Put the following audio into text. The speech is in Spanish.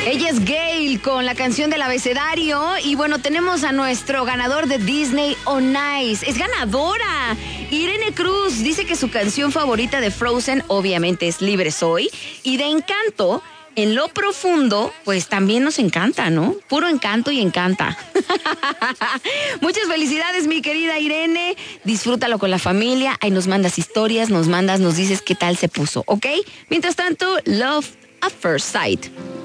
Ella es Gayle con la canción del abecedario. Y bueno, tenemos a nuestro ganador de Disney on Ice. Es ganadora. Irene Cruz dice que su canción favorita de Frozen obviamente es Libre Soy. Y de Encanto, en lo profundo, pues también nos encanta, ¿no? Puro encanto y encanta. Muchas felicidades, mi querida Irene. Disfrútalo con la familia. Ahí nos mandas historias, nos dices qué tal se puso, ¿ok? Mientras tanto, Love at First Sight.